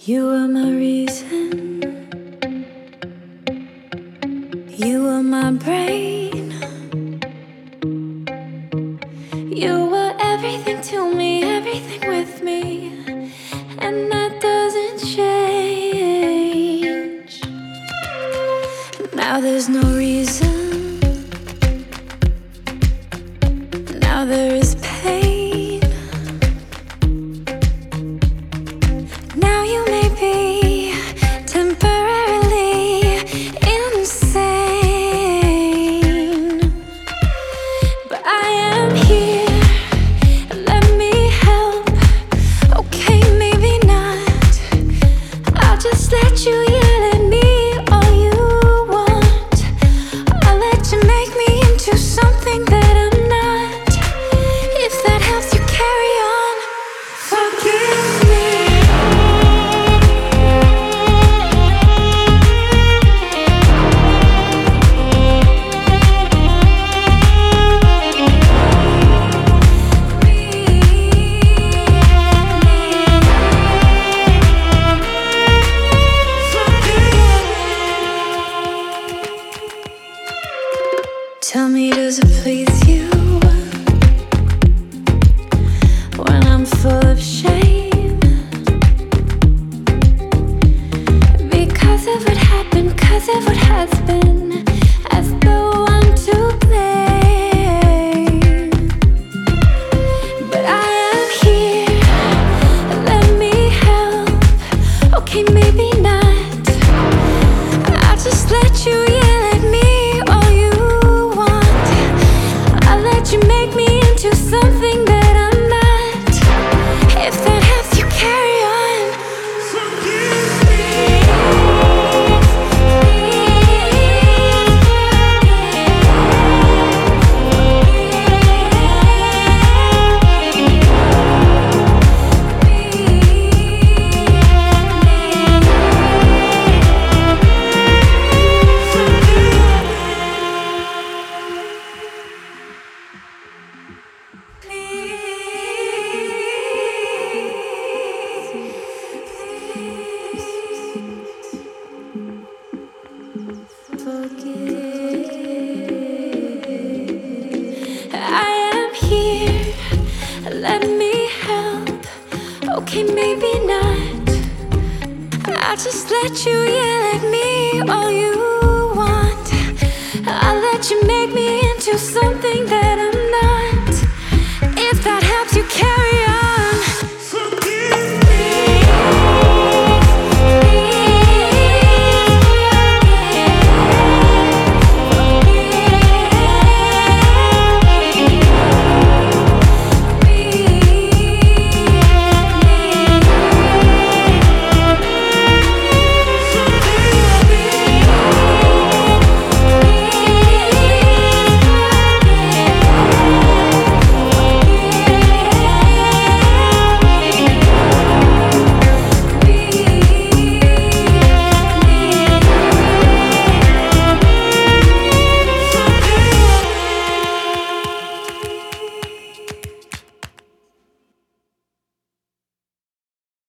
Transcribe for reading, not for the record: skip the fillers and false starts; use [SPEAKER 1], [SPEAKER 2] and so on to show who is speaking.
[SPEAKER 1] You are my reason, you are my brain. You were everything to me, everything with me, and that doesn't change. Now there's no reason, now there is pain. Now you may be temporarily insane, but I am here, let me help. Okay, maybe not, I'll just let you yell at me all you want. I'll let you make me into something that I'm not, if that helps you carry on. Forgive me. Tell me, does it please you when I'm full of shame? Because of what happened, because of what has been, as though I'm to blame. But I am here, let me help. Okay, maybe not, I'll just let you yell at me. You make me into something that I'm not, if that helps you carry on. Forgive me. I am here, let me help. Okay, maybe not, I'll just let you yell at me all you want. I'll let you make me into something that I'm not, if that helps you carry on.